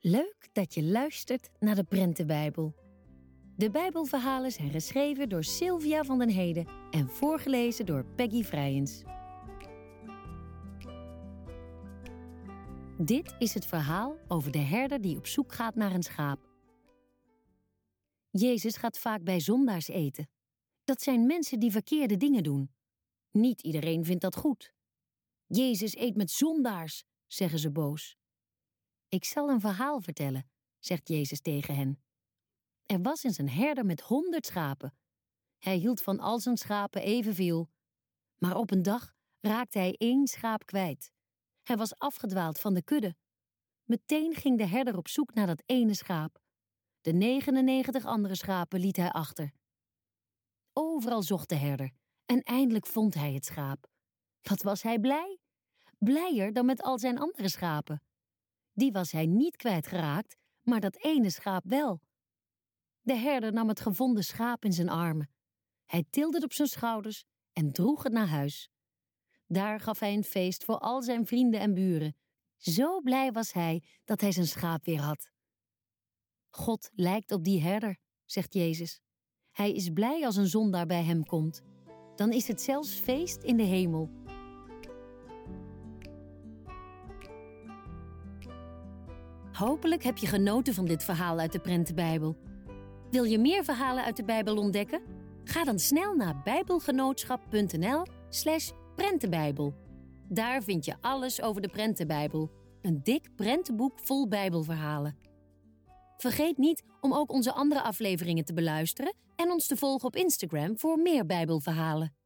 Leuk dat je luistert naar de Prentenbijbel. De Bijbelverhalen zijn geschreven door Sylvia van den Heden en voorgelezen door Peggy Vrijens. Dit is het verhaal over de herder die op zoek gaat naar een schaap. Jezus gaat vaak bij zondaars eten. Dat zijn mensen die verkeerde dingen doen. Niet iedereen vindt dat goed. Jezus eet met zondaars, zeggen ze boos. Ik zal een verhaal vertellen, zegt Jezus tegen hen. Er was eens een herder met 100 schapen. Hij hield van al zijn schapen evenveel. Maar op een dag raakte hij 1 schaap kwijt. Hij was afgedwaald van de kudde. Meteen ging de herder op zoek naar dat ene schaap. De 99 andere schapen liet hij achter. Overal zocht de herder en eindelijk vond hij het schaap. Wat was hij blij? Blijer dan met al zijn andere schapen. Die was hij niet kwijtgeraakt, maar dat ene schaap wel. De herder nam het gevonden schaap in zijn armen. Hij tilde het op zijn schouders en droeg het naar huis. Daar gaf hij een feest voor al zijn vrienden en buren. Zo blij was hij dat hij zijn schaap weer had. God lijkt op die herder, zegt Jezus. Hij is blij als een zondaar bij hem komt. Dan is het zelfs feest in de hemel. Hopelijk heb je genoten van dit verhaal uit de Prentenbijbel. Wil je meer verhalen uit de Bijbel ontdekken? Ga dan snel naar bijbelgenootschap.nl/prentenbijbel. Daar vind je alles over de Prentenbijbel. Een dik prentenboek vol Bijbelverhalen. Vergeet niet om ook onze andere afleveringen te beluisteren en ons te volgen op Instagram voor meer Bijbelverhalen.